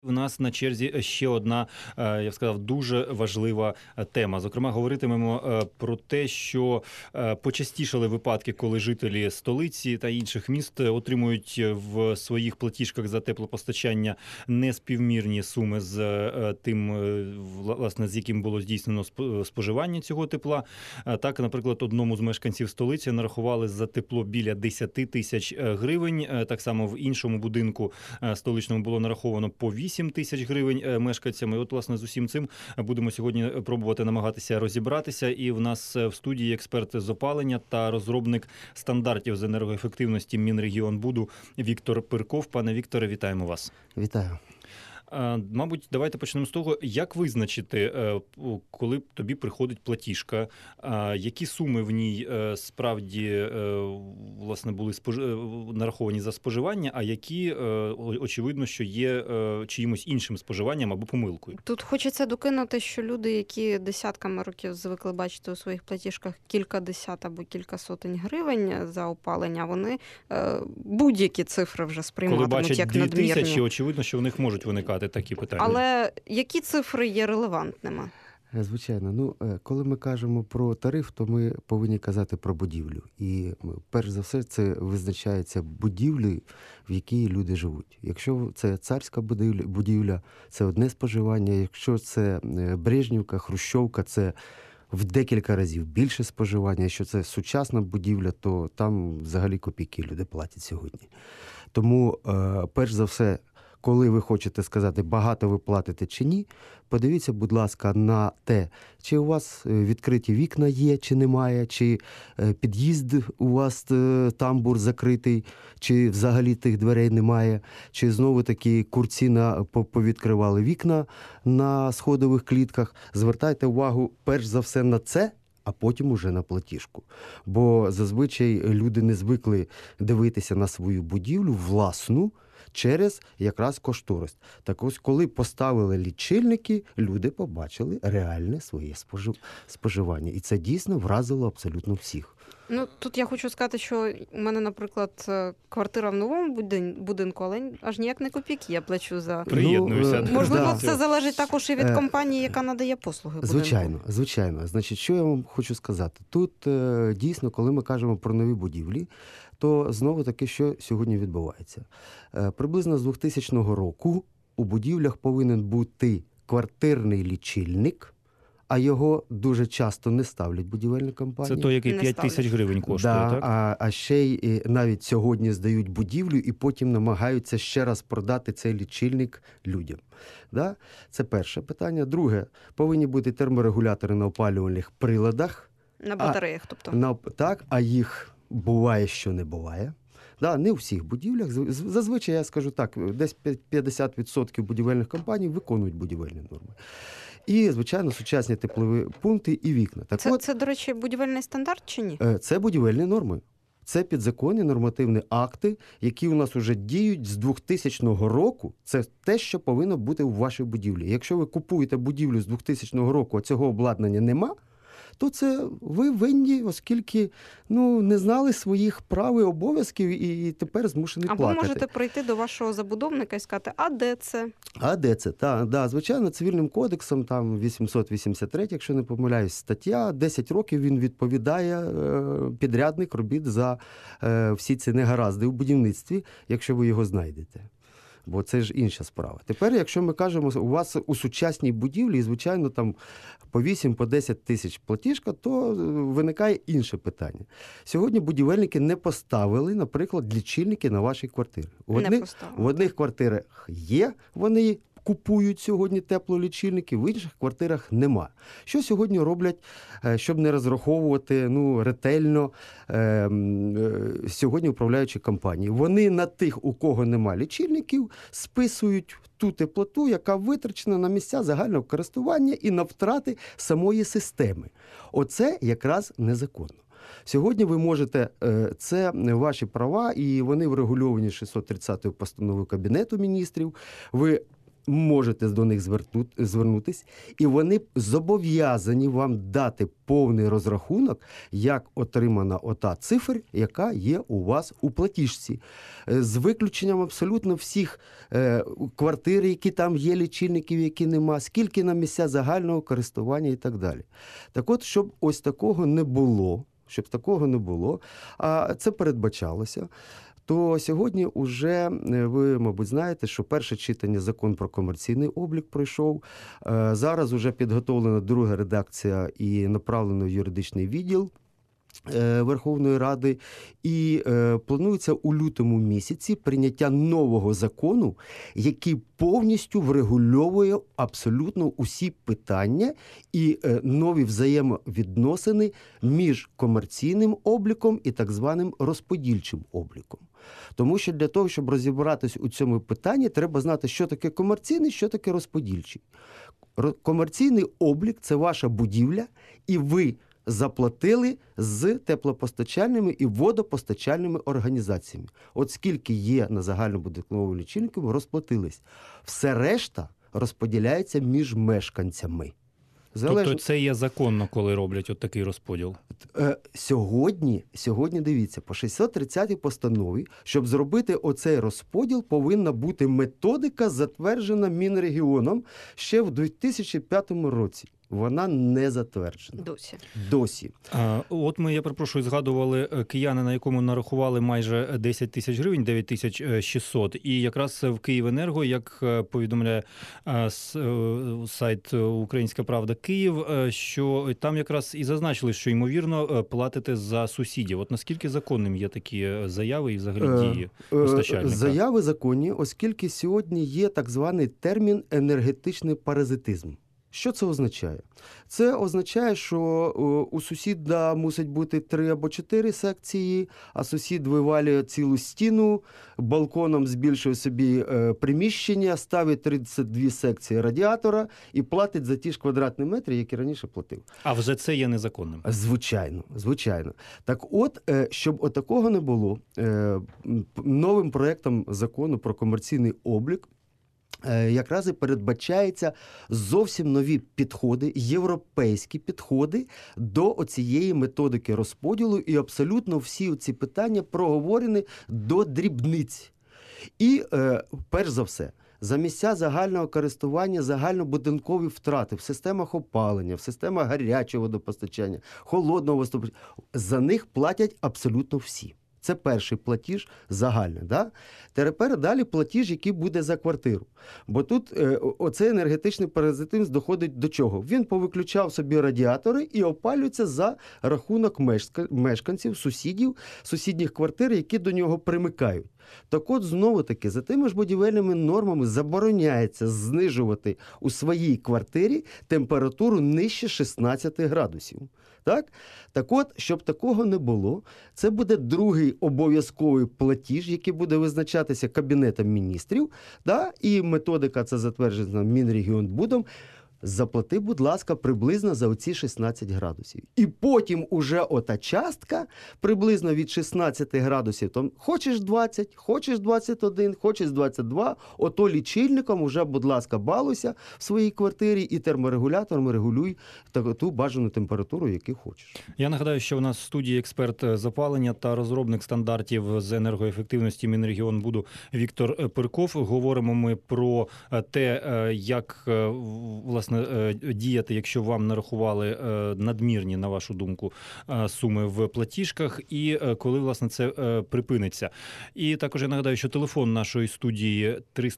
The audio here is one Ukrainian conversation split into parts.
У нас на черзі ще одна, я б сказав, дуже важлива тема. Зокрема, говоритимемо про те, що почастішали випадки, коли жителі столиці та інших міст отримують в своїх платіжках за теплопостачання неспівмірні суми з тим, власне, з яким було здійснено споживання цього тепла. Так, наприклад, одному з мешканців столиці нарахували за тепло біля 10 тисяч гривень. Так само в іншому будинку столичному було нараховано по 8 тисяч гривень мешканцям. І от, власне, з усім цим будемо сьогодні пробувати намагатися розібратися. І в нас в студії експерт з опалення та розробник стандартів з енергоефективності Мінрегіонбуду Віктор Пирков. Пане Вікторе, вітаємо вас. Вітаю. Мабуть, давайте почнемо з того, як визначити, коли тобі приходить платіжка, які суми в ній справді, власне, були нараховані за споживання, а які, очевидно, що є чиїмось іншим споживанням або помилкою. Тут хочеться докинути, що люди, які десятками років звикли бачити у своїх платіжках кілька десят або кілька сотень гривень за опалення, вони будь-які цифри вже сприйматимуть як надмірні. Коли бачать 2000, очевидно, що в них можуть виникати такі питання. Але які цифри є релевантними? Звичайно. Коли ми кажемо про тариф, то ми повинні казати про будівлю. І перш за все це визначається будівлею, в якій люди живуть. Якщо це царська будівля, це одне споживання. Якщо це Брежнівка, Хрущовка, це в декілька разів більше споживання. Якщо це сучасна будівля, то там взагалі копійки люди платять сьогодні. Тому, перш за все, коли ви хочете сказати, багато ви платите чи ні, подивіться, будь ласка, на те, чи у вас відкриті вікна є, чи немає, чи під'їзд у вас тамбур закритий, чи взагалі тих дверей немає, чи знову-таки курці повідкривали вікна на сходових клітках. Звертайте увагу перш за все на це, а потім уже на платіжку. Бо зазвичай люди не звикли дивитися на свою будівлю власну, через якраз кошторис. Так ось, коли поставили лічильники, люди побачили реальне своє споживання. І це дійсно вразило абсолютно всіх. Тут я хочу сказати, що у мене, наприклад, квартира в новому будинку, але аж ніяк не копійки я плачу за... Приєднуюся. Можливо, це залежить також і від компанії, яка надає послуги будинку. Звичайно. Значить, що я вам хочу сказати? Тут дійсно, коли ми кажемо про нові будівлі, то знову-таки, що сьогодні відбувається? Приблизно з 2000 року у будівлях повинен бути квартирний лічильник, а його дуже часто не ставлять будівельні компанії. Це той, який 5 тисяч гривень коштує, так? А ще й навіть сьогодні здають будівлю і потім намагаються ще раз продати цей лічильник людям. Да? Це перше питання. Друге, повинні бути терморегулятори на опалювальних приладах. На батареях, тобто. Так, а їх буває, що не буває. Да, не у всіх будівлях. Зазвичай, я скажу так, десь 50% будівельних компаній виконують будівельні норми. І, звичайно, сучасні теплові пункти і вікна. Це, до речі, будівельний стандарт чи ні? Це будівельні норми. Це підзаконні нормативні акти, які у нас вже діють з 2000 року. Це те, що повинно бути у вашій будівлі. Якщо ви купуєте будівлю з 2000 року, а цього обладнання нема, то це ви винні, оскільки не знали своїх прав і обов'язків і тепер змушені платити. Або можете прийти до вашого забудовника і сказати, а де це? А де це? Звичайно, цивільним кодексом, там 883, якщо не помиляюсь, стаття, 10 років він відповідає, підрядник робіт за всі ці негаразди у будівництві, якщо ви його знайдете. Бо це ж інша справа. Тепер, якщо ми кажемо, у вас у сучасній будівлі, звичайно, там по 8-10 тисяч платіжка, то виникає інше питання. Сьогодні будівельники не поставили, наприклад, лічильники на ваші квартири. В одних квартирах є, вони купують сьогодні теплолічильники, в інших квартирах нема. Що сьогодні роблять, щоб не розраховувати ретельно сьогодні управляючі компанії? Вони на тих, у кого нема лічильників, списують ту теплоту, яка витрачена на місця загального користування і на втрати самої системи. Оце якраз незаконно. Сьогодні ви можете, це ваші права, і вони врегульовані 630-ю постановою Кабінету міністрів, ви можете до них звернутися, і вони зобов'язані вам дати повний розрахунок, як отримана ота цифра, яка є у вас у платіжці. З виключенням абсолютно всіх квартир, які там є, лічильників, які нема, скільки на місця загального користування і так далі. Так от, щоб ось такого не було, а це передбачалося, то сьогодні вже, ви, мабуть, знаєте, що перше читання Закон про комерційний облік пройшов. Зараз вже підготовлена друга редакція і направлена в юридичний відділ Верховної Ради. І планується у лютому місяці прийняття нового закону, який повністю врегульовує абсолютно усі питання і нові взаємовідносини між комерційним обліком і так званим розподільчим обліком. Тому що для того, щоб розібратись у цьому питанні, треба знати, що таке комерційний, що таке розподільчий. Комерційний облік – це ваша будівля, і ви заплатили з теплопостачальними і водопостачальними організаціями. От скільки є на загальнобудинковому лічильнику, розплатились. Все решта розподіляється між мешканцями. Тобто це є законно, коли роблять от такий розподіл? Сьогодні, дивіться, по 630-й постанові, щоб зробити оцей розподіл, повинна бути методика, затверджена Мінрегіоном ще в 2005 році. Вона не затверджена. Досі. От ми, я перепрошую, згадували кияни, на якому нарахували майже 10 тисяч гривень, 9600. І якраз в Київенерго, як повідомляє сайт «Українська правда Київ», що там якраз і зазначили, що, ймовірно, платите за сусідів. От наскільки законним є такі заяви і взагалі дії постачальника? Заяви законні, оскільки сьогодні є так званий термін «енергетичний паразитизм». Що це означає? Це означає, що у сусіда мусить бути 3 або 4 секції, а сусід вивалює цілу стіну, балконом збільшує собі приміщення, ставить 32 секції радіатора і платить за ті ж квадратні метри, які раніше платив. А вже це є незаконним? Звичайно. Так от, щоб отакого не було, новим проектом закону про комерційний облік якраз і передбачається зовсім нові підходи, європейські підходи до оцієї методики розподілу, і абсолютно всі ці питання проговорені до дрібниць. І, перш за все, за місця загального користування, загальнобудинкові втрати в системах опалення, в системах гарячого водопостачання, холодного водопостачання, за них платять абсолютно всі. Це перший платіж загальний. Да? Тепер далі платіж, який буде за квартиру. Бо тут оцей енергетичний паразитизм доходить до чого? Він повиключав собі радіатори і опалюється за рахунок мешканців, сусідніх квартир, які до нього примикають. Так от, знову-таки, за тими ж будівельними нормами забороняється знижувати у своїй квартирі температуру нижче 16 градусів. Так от, щоб такого не було, це буде другий обов'язковий платіж, який буде визначатися Кабінетом міністрів, і методика це затверджена Мінрегіонбудом. Заплати, будь ласка, приблизно за оці 16 градусів. І потім уже ота частка, приблизно від 16 градусів, там, хочеш 20, хочеш 21, хочеш 22, ото лічильником уже, будь ласка, балуйся в своїй квартирі і терморегулятором регулюй ту бажану температуру, яку хочеш. Я нагадаю, що у нас в студії експерт з опалення та розробник стандартів з енергоефективності Мінрегіонбуду Віктор Пирков. Говоримо ми про те, як, власне, діяти, якщо вам нарахували надмірні, на вашу думку, суми в платіжках, і коли, власне, це припиниться. І також я нагадаю, що телефон нашої студії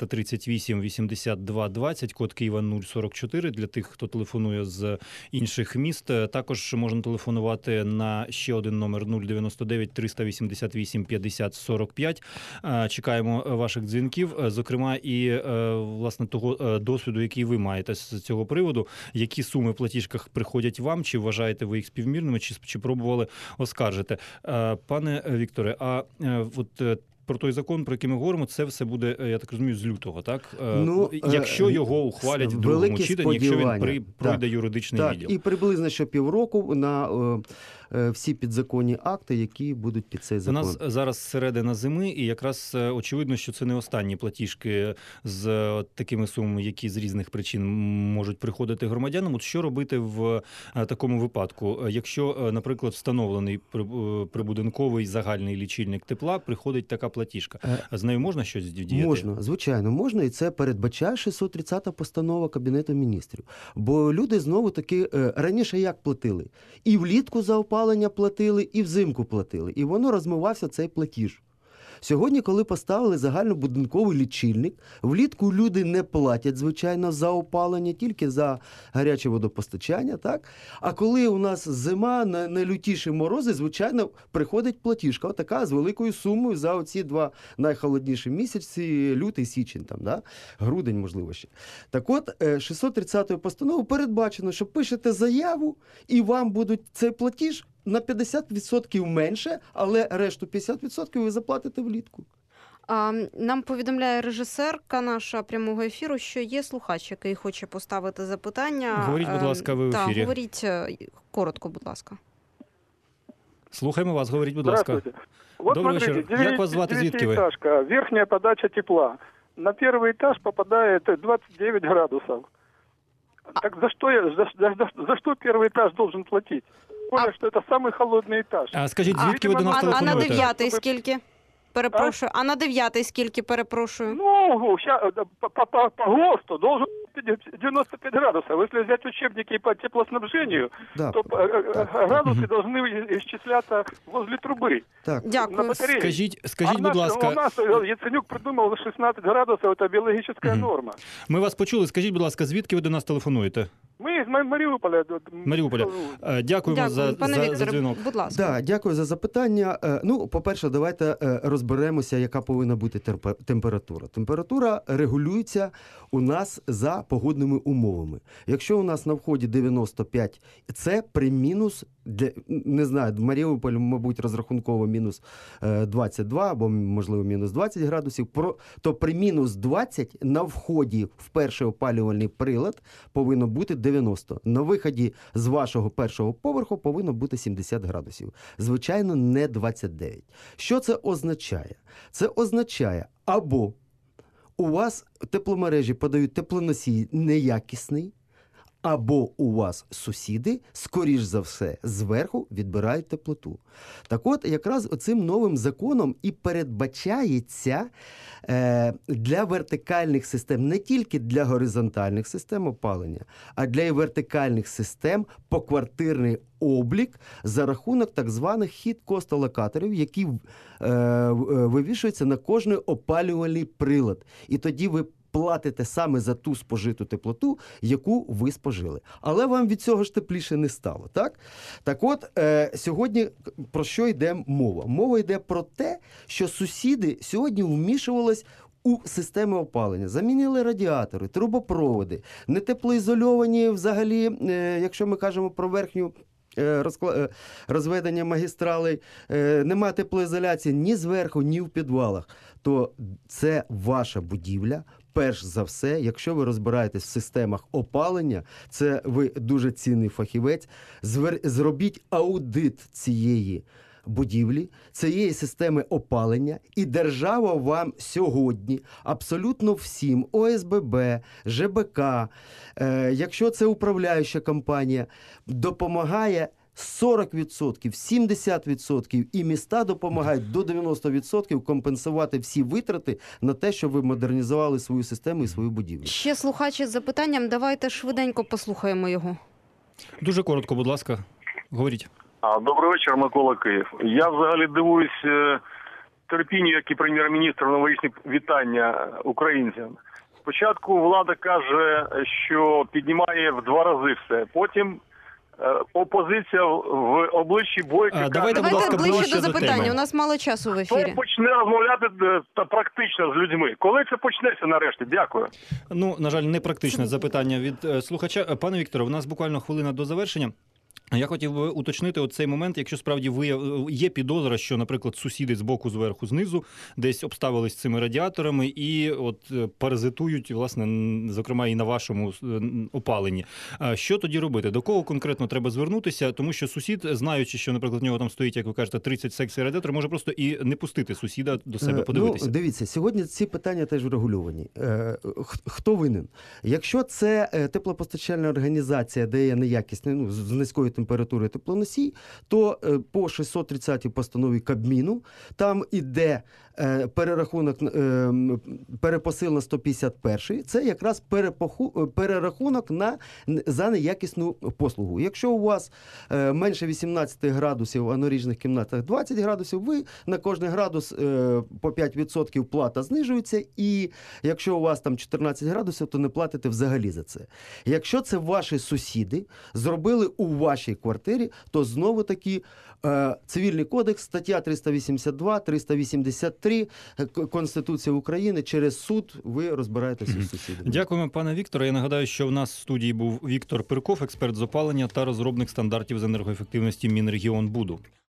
338 82 20, код Києва 044, для тих, хто телефонує з інших міст. Також можна телефонувати на ще один номер 099 388 50 45. Чекаємо ваших дзвінків, зокрема, і, власне, того досвіду, який ви маєте з цього приводу, які суми в платіжках приходять вам, чи вважаєте ви їх співмірними, чи пробували оскаржити. Пане Вікторе, а от про той закон, про який ми говоримо, це все буде, я так розумію, з лютого, так? Якщо його ухвалять в другому читанні, якщо він пройде юридичний відділ. І приблизно що півроку всі підзаконні акти, які будуть під цей У закон. нас зараз середина зими, і якраз очевидно, що це не останні платіжки з такими сумами, які з різних причин можуть приходити громадянам. От що робити в такому випадку? Якщо, наприклад, встановлений прибудинковий загальний лічильник тепла, приходить така платіжка. З нею можна щось діяти? Можна, звичайно, можна, і це передбачає 630 постанова Кабінету міністрів. Бо люди знову-таки раніше як платили? І влітку за опалення платили, і взимку платили. І воно розмивався цей платіж. Сьогодні, коли поставили загальнобудинковий лічильник, влітку люди не платять, звичайно, за опалення, тільки за гаряче водопостачання, так? А коли у нас зима, найлютіші морози, звичайно, приходить платіжка, отака з великою сумою за оці 2 найхолодніші місяці, лютий, січень, там, да? Грудень, можливо, ще. Так от, 630-ю постановою передбачено, що пишете заяву, і вам будуть цей платіж на 50% менше, але решту 50% ви заплатите влітку. Нам повідомляє режисерка нашого прямого ефіру, що є слухач, який хоче поставити запитання. Говоріть, будь ласка, ви в ефірі. Так, говоріть коротко, будь ласка. Слухаємо вас, говоріть, будь ласка. Здравствуйте. Вот Добрий смотрите, вечір. Як вас звати, звідки ви? девятиэтажка, верхняя подача тепла. На первый этаж попадает 29 градусов. Так за что первый этаж должен платить? Понял, что это самый холодный этаж. А скажіть, звідки ви до нас А на телефонуєте? 9-й скільки? Перепрошую. А на 9-й скільки, перепрошую? Ну, по ГОСТу должен быть 95 градусов. Если взять учебники по теплоснабжению, Да. то градусы должны исчисляться возле трубы. Так. На Дякую. батарее. Скажіть, будь У ласка, нас Яценюк придумал 16 градусов, это биологическая норма. ми вас почули. Скажіть, будь ласка, звідки ви до нас телефонуєте? Мы из Мариуполя. Маріуполя. Дякуємо за Пане Вікторе, дзвінок. будь ласка. Да, дякую за запитання. Ну, по-перше, давайте розберемося, яка повинна бути температура. Температура регулюється у нас за погодними умовами. Якщо у нас на вході 95, це при мінус, не знаю, в Маріуполі, мабуть, розрахунково мінус 22 або, можливо, мінус 20 градусів, то при мінус 20 на вході в перший опалювальний прилад повинно бути 90. На виході з вашого першого поверху повинно бути 70 градусів. Звичайно, не 29. Що це означає? Це означає, або у вас тепломережі подають теплоносій неякісний, або у вас сусіди, скоріш за все, зверху відбирають теплоту. Так от, якраз оцим новим законом і передбачається для вертикальних систем, не тільки для горизонтальних систем опалення, а для вертикальних систем поквартирний облік за рахунок так званих хід-кост-алокаторів, які вивішуються на кожний опалювальний прилад. І тоді ви платите саме за ту спожиту теплоту, яку ви спожили. Але вам від цього ж тепліше не стало, так? Так от, сьогодні про що йде мова? Мова йде про те, що сусіди сьогодні вмішувались у системи опалення. Замінили радіатори, трубопроводи, не теплоізольовані взагалі, якщо ми кажемо про верхню розведення магістралей, немає теплоізоляції ні зверху, ні в підвалах, то це ваша будівля. Перш за все, якщо ви розбираєтесь в системах опалення, це ви дуже цінний фахівець, зробіть аудит цієї будівлі, цієї системи опалення, і держава вам сьогодні абсолютно всім ОСББ, ЖБК, якщо це управляюча компанія, допомагає 40%, 70% і міста допомагають до 90% компенсувати всі витрати на те, щоб ви модернізували свою систему і свою будівлю. Ще слухач із запитанням, давайте швиденько послухаємо його. Дуже коротко, будь ласка, говоріть. Добрий вечір, Микола, Київ. Я взагалі дивуюсь терпінню, як і прем'єр-міністр, новорічні вітання українцям. Спочатку влада каже, що піднімає в 2 рази все, потім опозиція в обличчі Бойка. Давайте, будь ласка, ближче до до запитання. теми. У нас мало часу в Хто ефірі. почне розмовляти та практично з людьми? Коли це почнеться нарешті? Дякую. Ну, на жаль, непрактичне запитання від слухача. Пане Вікторе, у нас буквально хвилина до завершення. Я хотів би уточнити оцей момент, якщо справді є підозра, що, наприклад, сусіди з боку, зверху, знизу десь обставились цими радіаторами і от паразитують, власне, зокрема, і на вашому опаленні. Що тоді робити? До кого конкретно треба звернутися? Тому що сусід, знаючи, що, наприклад, в нього там стоїть, як ви кажете, 30 секцій радіатора, може просто і не пустити сусіда до себе подивитися. Ну, дивіться, сьогодні ці питання теж врегульовані. Хто винен? Якщо це теплопостачальна організація, де є неякісний, з низькою температури теплоносій, то по 630 постанові Кабміну там іде перерахунок, перепосил на 151, це якраз перерахунок за неякісну послугу. Якщо у вас менше 18 градусів, а на ріжних кімнатах 20 градусів, ви на кожний градус по 5% плата знижується, і якщо у вас там 14 градусів, то не платите взагалі за це. Якщо це ваші сусіди зробили у вашій квартирі, то знову-таки Цивільний кодекс, стаття 382, 383 Конституції України, через суд ви розбираєтеся з сусідами. Дякуємо, пане Вікторе. Я нагадаю, що в нас в студії був Віктор Пирков, експерт з опалення та розробник стандартів з енергоефективності Мінрегіонбуду.